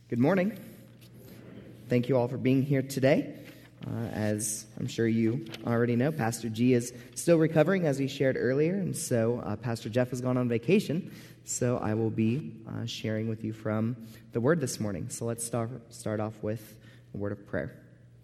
Good morning. Thank you all for being here today. As I'm sure you already know, Pastor G is still recovering, as he shared earlier, and so Pastor Jeff has gone on vacation, so I will be sharing with you from the Word this morning. So let's start off with a word of prayer.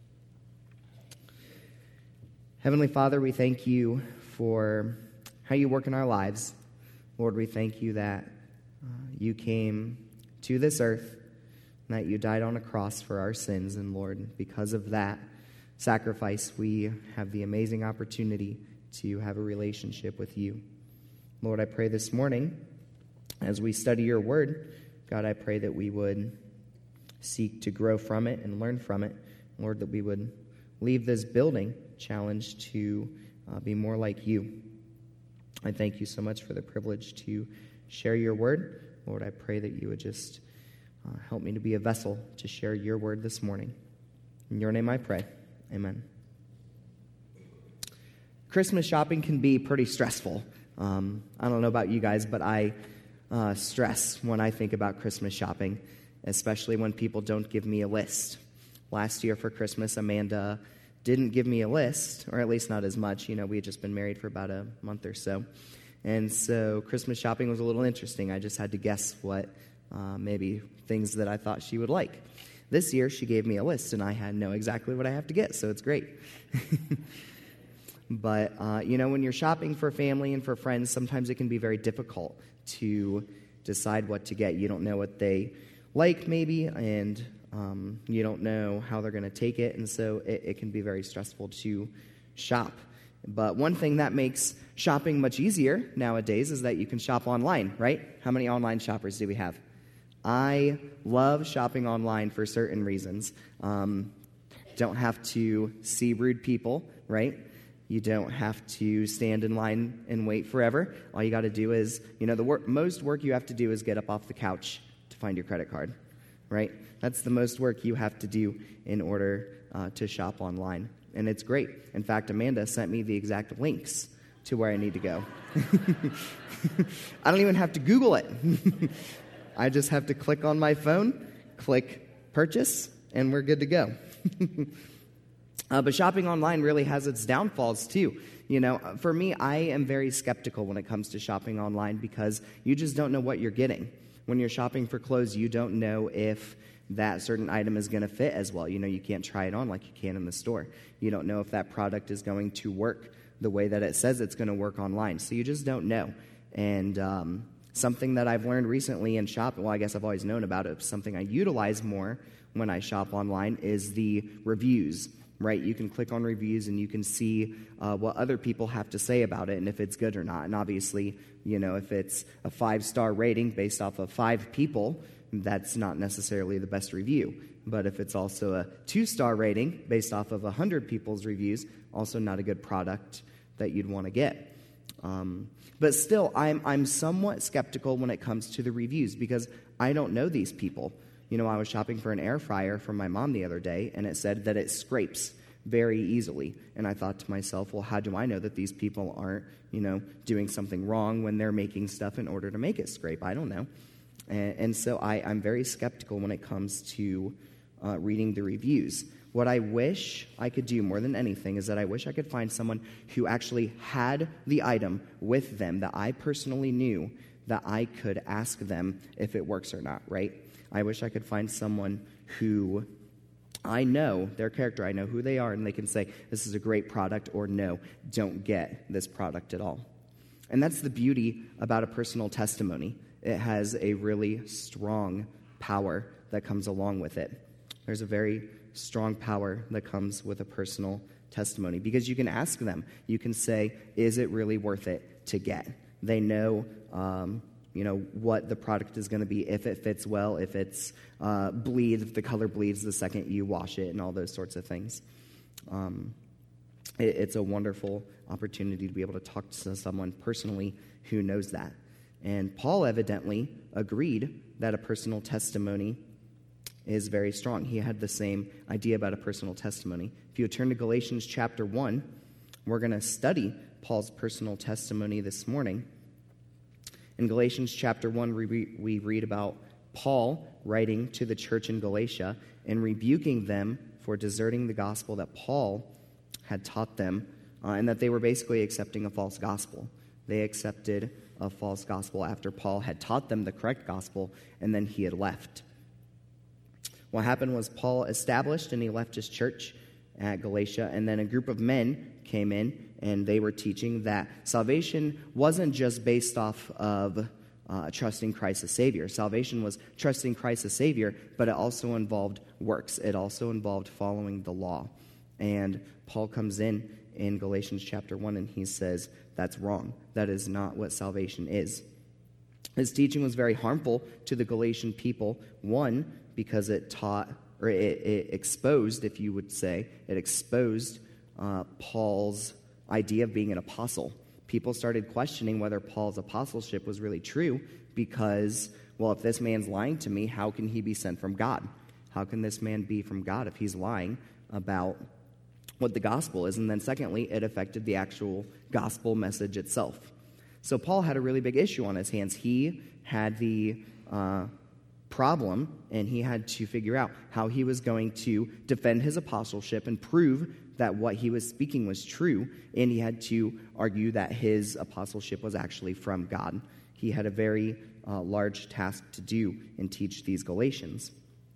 Heavenly Father, we thank you for how you work in our lives. Lord, we thank you that you came to this earth, that you died on a cross for our sins, and Lord, because of that sacrifice, we have the amazing opportunity to have a relationship with you. Lord, I pray this morning, as we study your word, God, I pray that we would seek to grow from it and learn from it. Lord, that we would leave this building challenged to be more like you. I thank you so much for the privilege to share your word. Lord, I pray that you would just help me to be a vessel to share your word this morning. In your name I pray. Amen. Christmas shopping can be pretty stressful. I don't know about you guys, but I stress when I think about Christmas shopping, especially when people don't give me a list. Last year for Christmas, Amanda didn't give me a list, or at least not as much. You know, we had just been married for about a month or so. And so Christmas shopping was a little interesting. I just had to guess what maybe things that I thought she would like. This year, she gave me a list, and I know exactly what I have to get, so it's great. But, when you're shopping for family and for friends, sometimes it can be very difficult to decide what to get. You don't know what they like, maybe, and you don't know how they're going to take it, and so it can be very stressful to shop. But one thing that makes shopping much easier nowadays is that you can shop online, right? How many online shoppers do we have? I love shopping online for certain reasons. Don't have to see rude people, right? You don't have to stand in line and wait forever. All you got to do is, most work you have to do is get up off the couch to find your credit card, right? That's the most work you have to do in order to shop online. And it's great. In fact, Amanda sent me the exact links to where I need to go. I don't even have to Google it. I just have to click on my phone, click purchase, and we're good to go. But shopping online really has its downfalls too. For me, I am very skeptical when it comes to shopping online because you just don't know what you're getting. When you're shopping for clothes, you don't know if that certain item is going to fit as well. You can't try it on like you can in the store. You don't know if that product is going to work the way that it says it's going to work online. So you just don't know. And something that I've learned recently in shopping, well, I guess I've always known about it, something I utilize more when I shop online is the reviews, right? You can click on reviews and you can see what other people have to say about it and if it's good or not. And obviously, if it's a 5-star rating based off of 5 people, that's not necessarily the best review. But if it's also a 2-star rating based off of 100 people's reviews, also not a good product that you'd want to get. But still, I'm somewhat skeptical when it comes to the reviews because I don't know these people. I was shopping for an air fryer from my mom the other day, and it said that it scrapes very easily. And I thought to myself, well, how do I know that these people aren't, doing something wrong when they're making stuff in order to make it scrape? I don't know. And so I'm very skeptical when it comes to reading the reviews. What I wish I could do more than anything is that I wish I could find someone who actually had the item with them that I personally knew that I could ask them if it works or not, right? I wish I could find someone who I know their character, I know who they are, and they can say, this is a great product, or no, don't get this product at all. And that's the beauty about a personal testimony. It has a really strong power that comes along with it. There's a very strong power that comes with a personal testimony because you can ask them. You can say, is it really worth it to get? They know, what the product is going to be, if it fits well, if it's bleeds, if the color bleeds the second you wash it, and all those sorts of things. It's a wonderful opportunity to be able to talk to someone personally who knows that. And Paul evidently agreed that a personal testimony is very strong. He had the same idea about a personal testimony. If you would turn to Galatians chapter 1, we're going to study Paul's personal testimony this morning. In Galatians chapter 1, we read about Paul writing to the church in Galatia and rebuking them for deserting the gospel that Paul had taught them, and that they were basically accepting a false gospel. They accepted a false gospel after Paul had taught them the correct gospel, and then he had left. What happened was Paul established and he left his church at Galatia, and then a group of men came in, and they were teaching that salvation wasn't just based off of trusting Christ as Savior. Salvation was trusting Christ as Savior, but it also involved works. It also involved following the law. And Paul comes in Galatians chapter 1, and he says, that's wrong. That is not what salvation is. His teaching was very harmful to the Galatian people. One, because it taught, or it exposed, if you would say, it exposed Paul's idea of being an apostle. People started questioning whether Paul's apostleship was really true because, well, if this man's lying to me, how can he be sent from God? How can this man be from God if he's lying about what the gospel is? And then secondly, it affected the actual gospel message itself. So Paul had a really big issue on his hands. He had the problem, and he had to figure out how he was going to defend his apostleship and prove that what he was speaking was true, and he had to argue that his apostleship was actually from God. He had a very large task to do and teach these Galatians.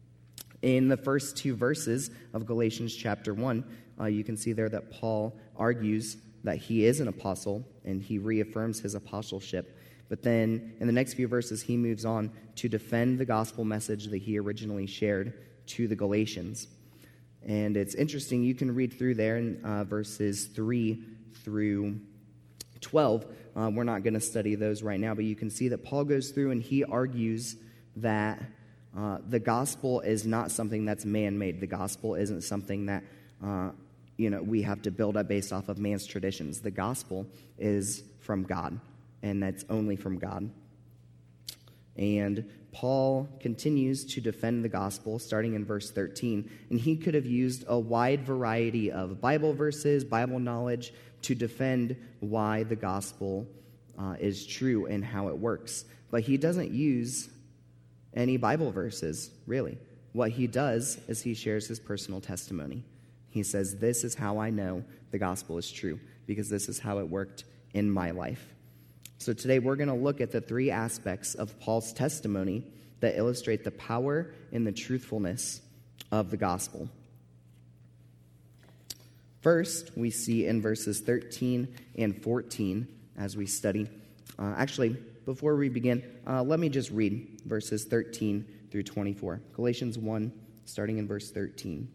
In the first two verses of Galatians chapter 1, you can see there that Paul argues that he is an apostle, and he reaffirms his apostleship. But then in the next few verses, he moves on to defend the gospel message that he originally shared to the Galatians. And it's interesting, you can read through there in verses 3 through 12. We're not going to study those right now, but you can see that Paul goes through and he argues that the gospel is not something that's man-made. The gospel isn't something that we have to build up based off of man's traditions. The gospel is from God, and that's only from God. And Paul continues to defend the gospel starting in verse 13, and he could have used a wide variety of Bible verses, Bible knowledge to defend why the gospel is true and how it works. But he doesn't use any Bible verses, really. What he does is he shares his personal testimony. He says, this is how I know the gospel is true, because this is how it worked in my life. So today we're going to look at the three aspects of Paul's testimony that illustrate the power and the truthfulness of the gospel. First, we see in verses 13 and 14 as we study. Before we begin, let me just read verses 13 through 24. Galatians 1, starting in verse 13.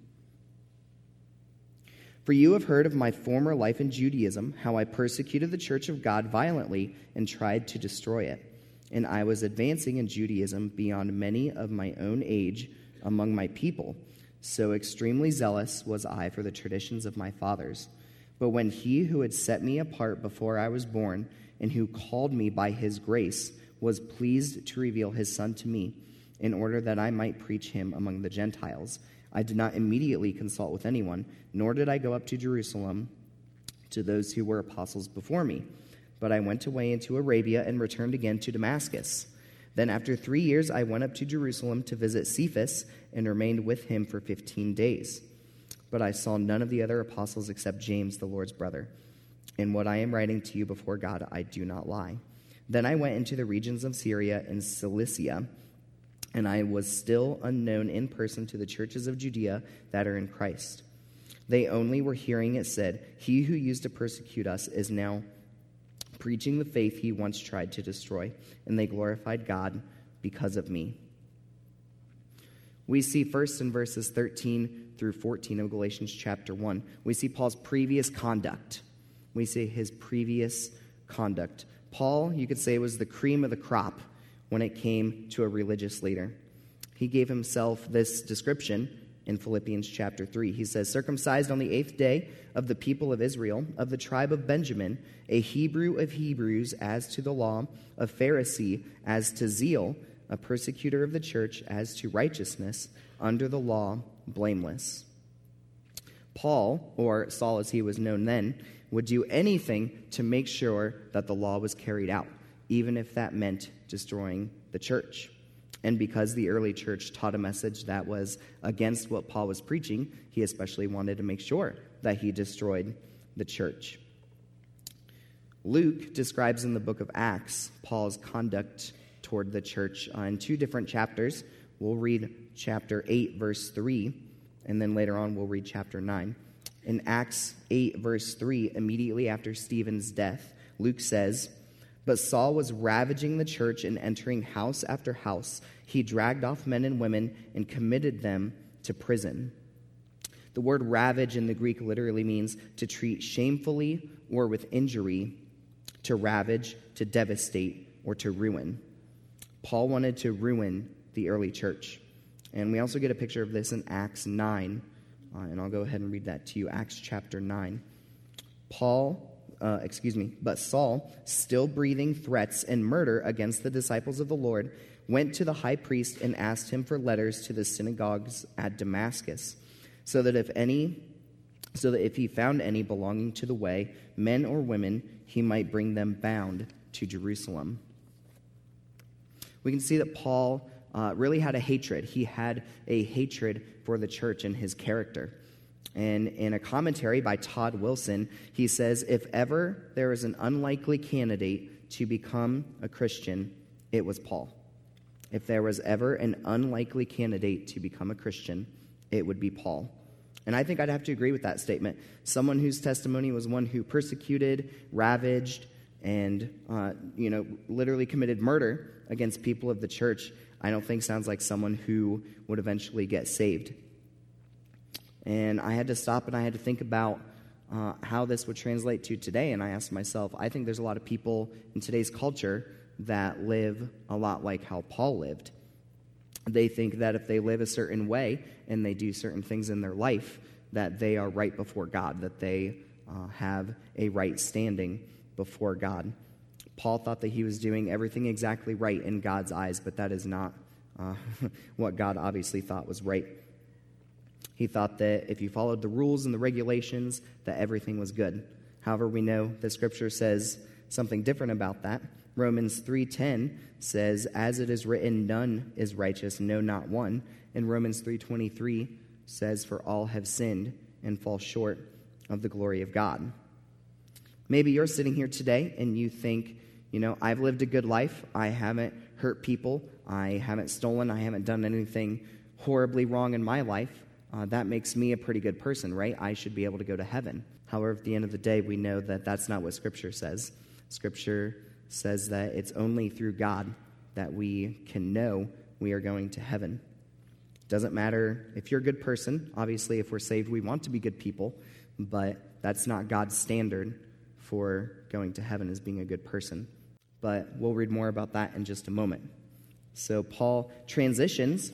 For you have heard of my former life in Judaism, how I persecuted the church of God violently and tried to destroy it. And I was advancing in Judaism beyond many of my own age among my people. So extremely zealous was I for the traditions of my fathers. But when he who had set me apart before I was born, and who called me by his grace, was pleased to reveal his Son to me, in order that I might preach him among the Gentiles, I did not immediately consult with anyone, nor did I go up to Jerusalem to those who were apostles before me. But I went away into Arabia and returned again to Damascus. Then after 3 years I went up to Jerusalem to visit Cephas and remained with him for 15 days. But I saw none of the other apostles except James, the Lord's brother. In what I am writing to you before God, I do not lie. Then I went into the regions of Syria and Cilicia, and I was still unknown in person to the churches of Judea that are in Christ. They only were hearing it said, he who used to persecute us is now preaching the faith he once tried to destroy, and they glorified God because of me. We see first in verses 13 through 14 of Galatians chapter 1, we see Paul's previous conduct. We see his previous conduct. Paul, you could say, was the cream of the crop when it came to a religious leader. He gave himself this description in Philippians chapter 3. He says, circumcised on the 8th day of the people of Israel, of the tribe of Benjamin, a Hebrew of Hebrews as to the law, a Pharisee as to zeal, a persecutor of the church as to righteousness, under the law, blameless. Paul, or Saul as he was known then, would do anything to make sure that the law was carried out, even if that meant destroying the church. And because the early church taught a message that was against what Paul was preaching, he especially wanted to make sure that he destroyed the church. Luke describes in the book of Acts Paul's conduct toward the church in 2 different chapters. We'll read chapter 8, verse 3, and then later on we'll read chapter 9. In Acts 8, verse 3, immediately after Stephen's death, Luke says, "But Saul was ravaging the church and entering house after house. He dragged off men and women and committed them to prison." The word ravage in the Greek literally means to treat shamefully or with injury, to ravage, to devastate, or to ruin. Paul wanted to ruin the early church. And we also get a picture of this in Acts 9. And I'll go ahead and read that to you. Acts chapter 9. But Saul, still breathing threats and murder against the disciples of the Lord, went to the high priest and asked him for letters to the synagogues at Damascus, so that if he found any belonging to the way, men or women, he might bring them bound to Jerusalem. We can see that Paul really had a hatred. He had a hatred for the church and his character. And in a commentary by Todd Wilson, he says, if ever there is an unlikely candidate to become a Christian, it was Paul. If there was ever an unlikely candidate to become a Christian, it would be Paul. And I think I'd have to agree with that statement. Someone whose testimony was one who persecuted, ravaged, and literally committed murder against people of the church, I don't think sounds like someone who would eventually get saved. And I had to stop and I had to think about how this would translate to today. And I asked myself, I think there's a lot of people in today's culture that live a lot like how Paul lived. They think that if they live a certain way and they do certain things in their life, that they are right before God, that they have a right standing before God. Paul thought that he was doing everything exactly right in God's eyes, but that is not what God obviously thought was right. He thought that if you followed the rules and the regulations, that everything was good. However, we know the scripture says something different about that. Romans 3:10 says, "As it is written, none is righteous, no, not one." And Romans 3:23 says, "For all have sinned and fall short of the glory of God." Maybe you're sitting here today and you think, I've lived a good life. I haven't hurt people. I haven't stolen. I haven't done anything horribly wrong in my life. That makes me a pretty good person, right? I should be able to go to heaven. However, at the end of the day, we know that that's not what Scripture says. Scripture says that it's only through God that we can know we are going to heaven. Doesn't matter if you're a good person. Obviously, if we're saved, we want to be good people, but that's not God's standard for going to heaven, as being a good person. But we'll read more about that in just a moment. So Paul transitions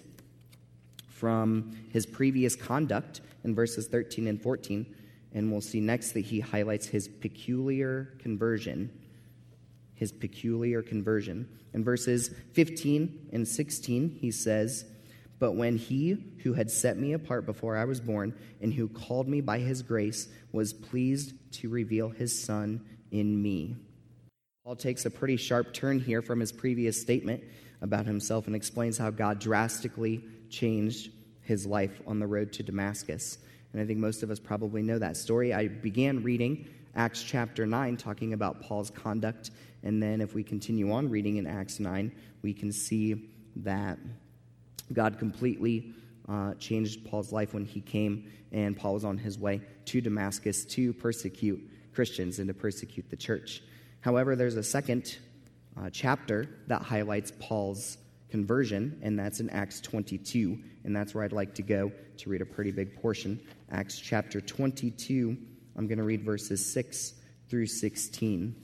from his previous conduct in verses 13 and 14, and we'll see next that he highlights his peculiar conversion. His peculiar conversion. In verses 15 and 16, he says, "But when he who had set me apart before I was born, and who called me by his grace, was pleased to reveal his Son in me." Paul takes a pretty sharp turn here from his previous statement about himself and explains how God drastically changed his life on the road to Damascus. And I think most of us probably know that story. I began reading Acts chapter 9, talking about Paul's conduct. And then if we continue on reading in Acts 9, we can see that God completely changed Paul's life when he came and Paul was on his way to Damascus to persecute Christians and to persecute the church. However, there's a second chapter that highlights Paul's conversion, and that's in Acts 22, and that's where I'd like to go to read a pretty big portion. Acts chapter 22, I'm going to read verses 6 through 16.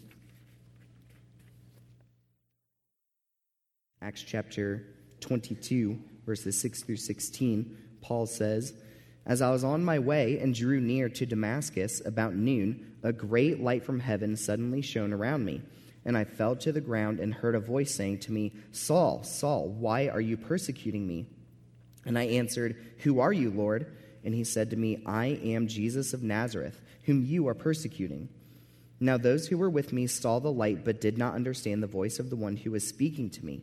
Acts chapter 22, verses 6 through 16, Paul says, "As I was on my way and drew near to Damascus about noon, a great light from heaven suddenly shone around me. And I fell to the ground and heard a voice saying to me, 'Saul, Saul, why are you persecuting me?' And I answered, 'Who are you, Lord?' And he said to me, 'I am Jesus of Nazareth, whom you are persecuting.' Now those who were with me saw the light, but did not understand the voice of the one who was speaking to me.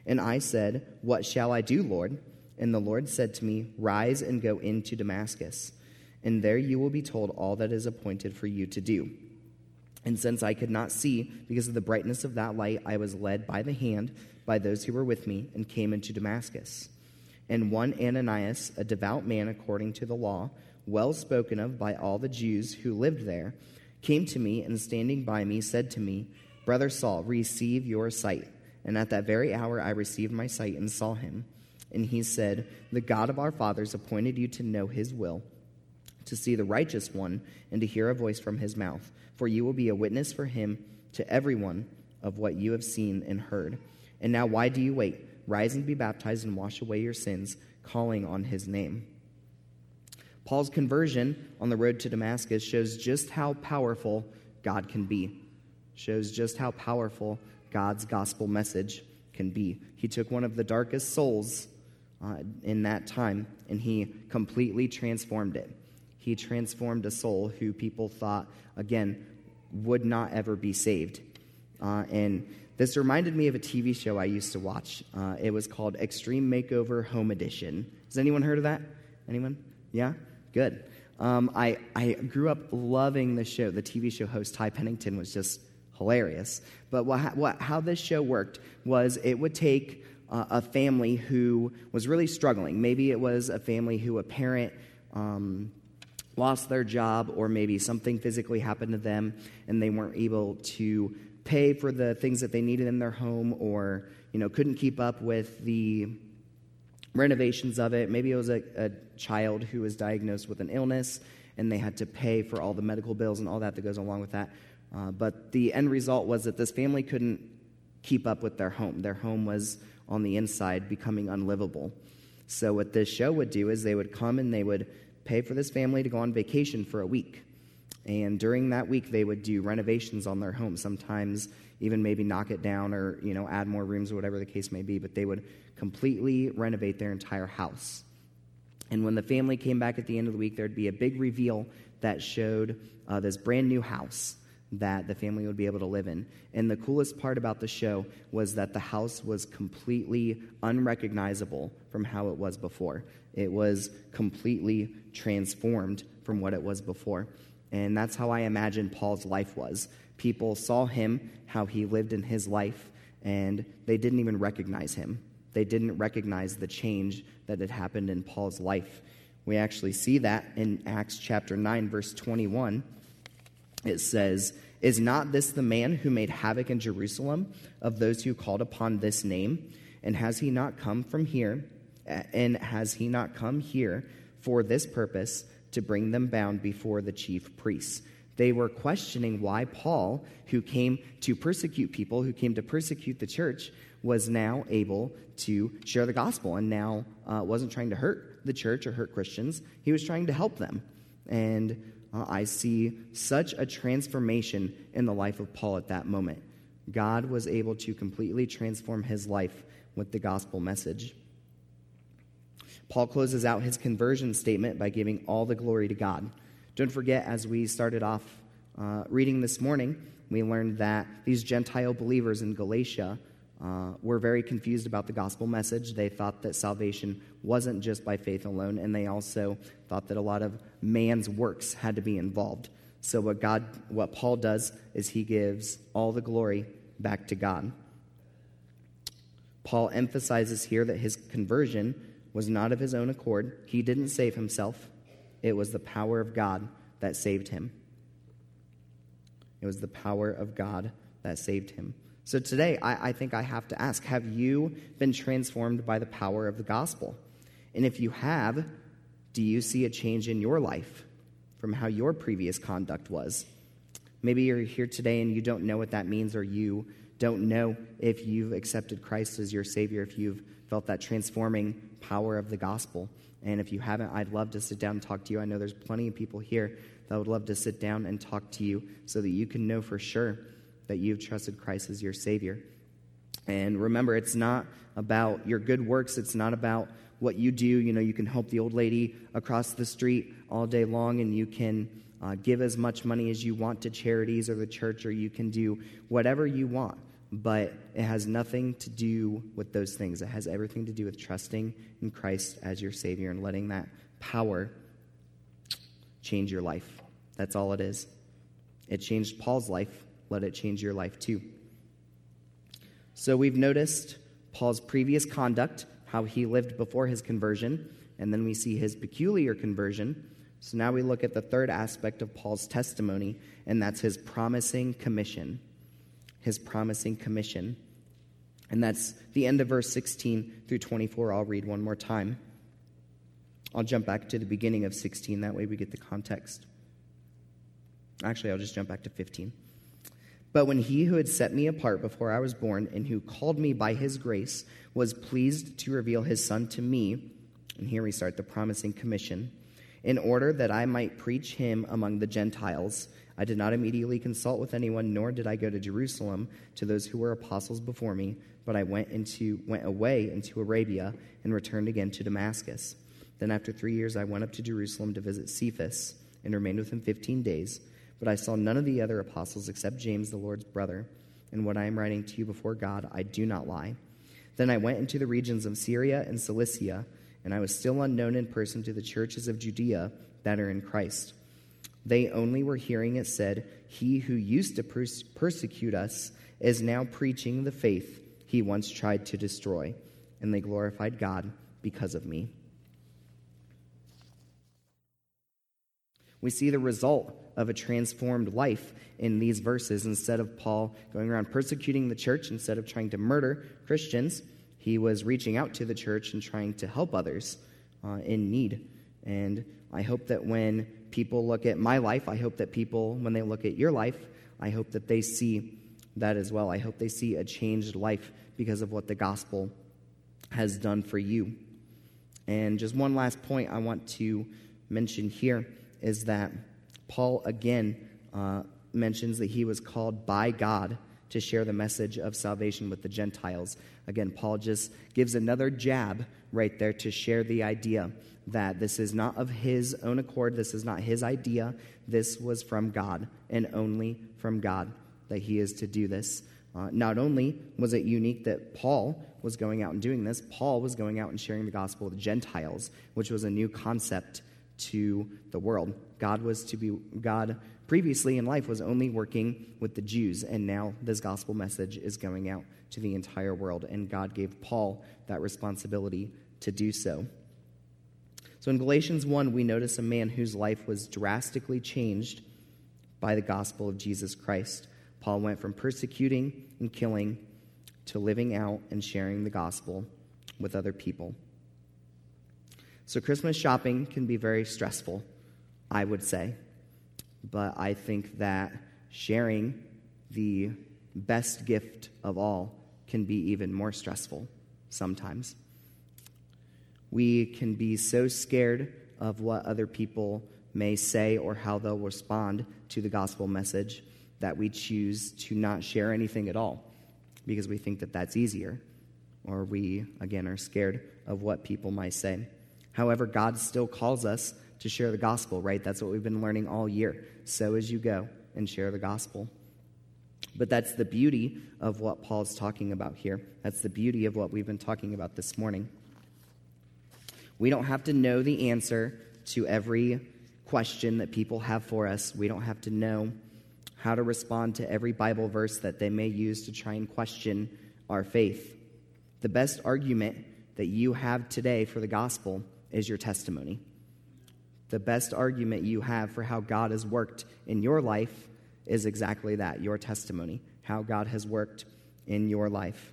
And I said, 'What shall I do, Lord?' And the Lord said to me, 'Rise and go into Damascus, and there you will be told all that is appointed for you to do.' And since I could not see because of the brightness of that light, I was led by the hand by those who were with me and came into Damascus. And one Ananias, a devout man according to the law, well spoken of by all the Jews who lived there, came to me and standing by me said to me, 'Brother Saul, receive your sight.' And at that very hour I received my sight and saw him. And he said, 'The God of our fathers appointed you to know his will, to see the righteous one, and to hear a voice from his mouth. For you will be a witness for him to everyone of what you have seen and heard. And now why do you wait? Rise and be baptized and wash away your sins, calling on his name.'" Paul's conversion on the road to Damascus shows just how powerful God can be, shows just how powerful God's gospel message can be. He took one of the darkest souls in that time, and he completely transformed it. He transformed a soul who people thought, again, would not ever be saved. And this reminded me of a TV show I used to watch. It was called Extreme Makeover Home Edition. Has anyone heard of that? Anyone? Yeah? Good. I grew up loving the show. The TV show host, Ty Pennington, was just hilarious. But how this show worked was it would take a family who was really struggling. Maybe it was a family who a parent lost their job, or maybe something physically happened to them and they weren't able to pay for the things that they needed in their home, or couldn't keep up with the renovations of it. Maybe it was a child who was diagnosed with an illness and they had to pay for all the medical bills and all that goes along with that. But the end result was that this family couldn't keep up with their home. Their home was on the inside becoming unlivable. So what this show would do is they would come and they would pay for this family to go on vacation for a week. And during that week, they would do renovations on their home, sometimes even maybe knock it down or, add more rooms or whatever the case may be. But they would completely renovate their entire house. And when the family came back at the end of the week, there'd be a big reveal that showed this brand new house that the family would be able to live in. And the coolest part about the show was that the house was completely unrecognizable from how it was before. It was completely transformed from what it was before. And that's how I imagine Paul's life was. People saw him, how he lived in his life, and they didn't even recognize him. They didn't recognize the change that had happened in Paul's life. We actually see that in Acts chapter 9, verse 21. It says, "Is not this the man who made havoc in Jerusalem of those who called upon this name? And has he not come from here? And has he not come here for this purpose, to bring them bound before the chief priests?" They were questioning why Paul, who came to persecute people, who came to persecute the church, was now able to share the gospel and now wasn't trying to hurt the church or hurt Christians. He was trying to help them. And I see such a transformation in the life of Paul at that moment. God was able to completely transform his life with the gospel message. Paul closes out his conversion statement by giving all the glory to God. Don't forget, as we started off reading this morning, we learned that these Gentile believers in Galatia were very confused about the gospel message. They thought that salvation wasn't just by faith alone, and they also thought that a lot of man's works had to be involved. So what Paul does is he gives all the glory back to God. Paul emphasizes here that his conversion was not of his own accord. He didn't save himself. It was the power of God that saved him. It was the power of God that saved him. So today, I think I have to ask, have you been transformed by the power of the gospel? And if you have, do you see a change in your life from how your previous conduct was? Maybe you're here today and you don't know what that means, or you don't know if you've accepted Christ as your Savior, if you've felt that transforming power of the gospel. And if you haven't, I'd love to sit down and talk to you. I know there's plenty of people here that would love to sit down and talk to you so that you can know for sure that you've trusted Christ as your Savior. And remember, it's not about your good works. It's not about what you do. You can help the old lady across the street all day long, and you can give as much money as you want to charities or the church, or you can do whatever you want. but it has nothing to do with those things. It has everything to do with trusting in Christ as your Savior and letting that power change your life. That's all it is. It changed Paul's life. Let it change your life too. So we've noticed Paul's previous conduct, how he lived before his conversion, and then we see his peculiar conversion. So now we look at the third aspect of Paul's testimony, and that's his promising commission. His promising commission. And that's the end of verse 16 through 24. I'll read one more time. I'll jump back to the beginning of 16. That way we get the context. Actually, I'll just jump back to 15. But when he who had set me apart before I was born and who called me by his grace was pleased to reveal his Son to me, and here we start the promising commission, in order that I might preach him among the Gentiles, I did not immediately consult with anyone, nor did I go to Jerusalem to those who were apostles before me, but I went away into Arabia and returned again to Damascus. Then after 3 years I went up to Jerusalem to visit Cephas and remained with him 15 days. But I saw none of the other apostles except James, the Lord's brother. And what I am writing to you before God, I do not lie. Then I went into the regions of Syria and Cilicia, and I was still unknown in person to the churches of Judea that are in Christ. They only were hearing it said, he who used to persecute us is now preaching the faith he once tried to destroy. And they glorified God because of me. We see the result of a transformed life in these verses. Instead of Paul going around persecuting the church, instead of trying to murder Christians, he was reaching out to the church and trying to help others in need. And I hope that when people look at my life, I hope that people, when they look at your life, I hope that they see that as well. I hope they see a changed life because of what the gospel has done for you. And just one last point I want to mention here is that Paul again mentions that he was called by God to share the message of salvation with the Gentiles. Again, Paul just gives another jab right there to share the idea that this is not of his own accord, this is not his idea, this was from God, and only from God that he is to do this. Not only was it unique that Paul was going out and doing this, Paul was going out and sharing the gospel with the Gentiles, which was a new concept to the world. God previously in life was only working with the Jews, and now this gospel message is going out to the entire world, and God gave Paul that responsibility to do so. So in Galatians 1, we notice a man whose life was drastically changed by the gospel of Jesus Christ. Paul went from persecuting and killing to living out and sharing the gospel with other people. So Christmas shopping can be very stressful, I would say. But I think that sharing the best gift of all can be even more stressful sometimes. We can be so scared of what other people may say or how they'll respond to the gospel message that we choose to not share anything at all because we think that that's easier, or we, again, are scared of what people might say. However, God still calls us to share the gospel, right? That's what we've been learning all year. Sow as you go and share the gospel. But that's the beauty of what Paul's talking about here. That's the beauty of what we've been talking about this morning. We don't have to know the answer to every question that people have for us. We don't have to know how to respond to every Bible verse that they may use to try and question our faith. The best argument that you have today for the gospel is your testimony. The best argument you have for how God has worked in your life is exactly that, your testimony, how God has worked in your life.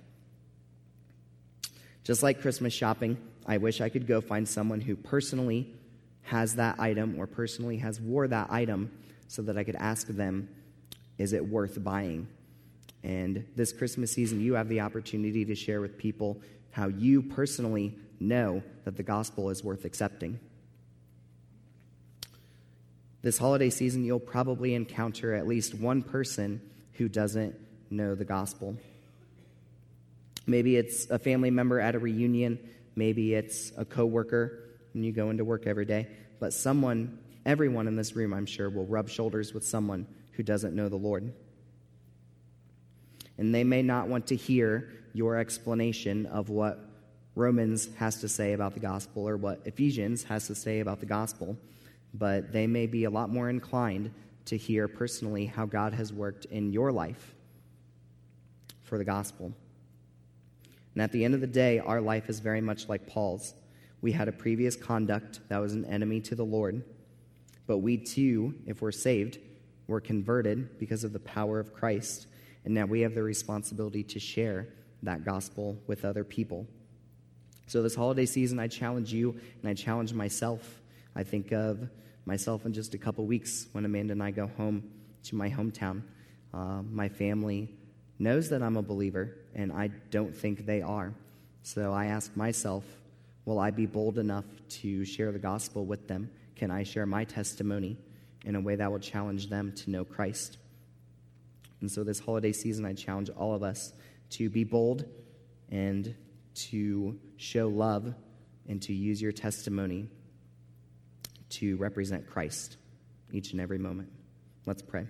Just like Christmas shopping, I wish I could go find someone who personally has that item or personally has wore that item so that I could ask them, is it worth buying? And this Christmas season, you have the opportunity to share with people how you personally know that the gospel is worth accepting. This holiday season, you'll probably encounter at least one person who doesn't know the gospel. Maybe it's a family member at a reunion. Maybe it's a coworker when you go into work every day. But everyone in this room, I'm sure, will rub shoulders with someone who doesn't know the Lord. And they may not want to hear your explanation of what Romans has to say about the gospel or what Ephesians has to say about the gospel, but they may be a lot more inclined to hear personally how God has worked in your life for the gospel. And at the end of the day, our life is very much like Paul's. We had a previous conduct that was an enemy to the Lord, but we too, if we're saved, were converted because of the power of Christ, and now we have the responsibility to share that gospel with other people. So this holiday season, I challenge you and I challenge myself. I think of myself in just a couple weeks when Amanda and I go home to my hometown. My family knows that I'm a believer, and I don't think they are. So I ask myself, will I be bold enough to share the gospel with them? Can I share my testimony in a way that will challenge them to know Christ? And so this holiday season, I challenge all of us to be bold and to show love and to use your testimony to represent Christ each and every moment. Let's pray.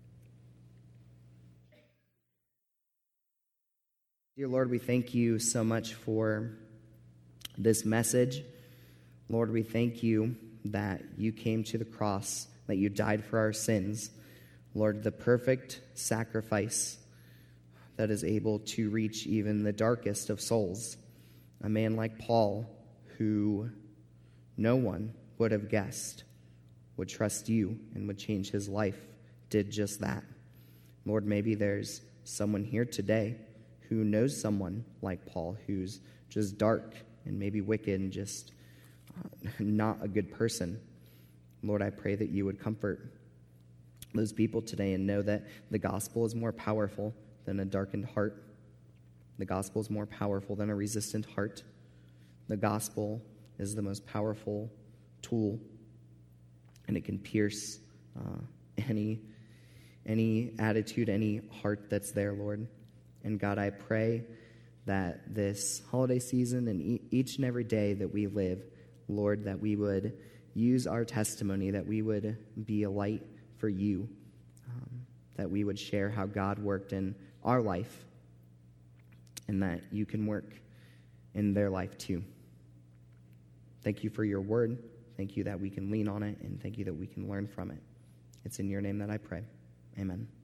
Dear Lord, we thank you so much for this message. Lord, we thank you that you came to the cross, that you died for our sins. Lord, the perfect sacrifice that is able to reach even the darkest of souls. A man like Paul, who no one would have guessed would trust you and would change his life, did just that. Lord, maybe there's someone here today who knows someone like Paul, who's just dark and maybe wicked and just not a good person. Lord, I pray that you would comfort those people today and know that the gospel is more powerful than a darkened heart. The gospel is more powerful than a resistant heart. The gospel is the most powerful tool, and it can pierce any attitude, any heart that's there, Lord. And God, I pray that this holiday season and each and every day that we live, Lord, that we would use our testimony, that we would be a light for you, that we would share how God worked in our life, and that you can work in their life too. Thank you for your word. Thank you that we can lean on it, and thank you that we can learn from it. It's in your name that I pray. Amen.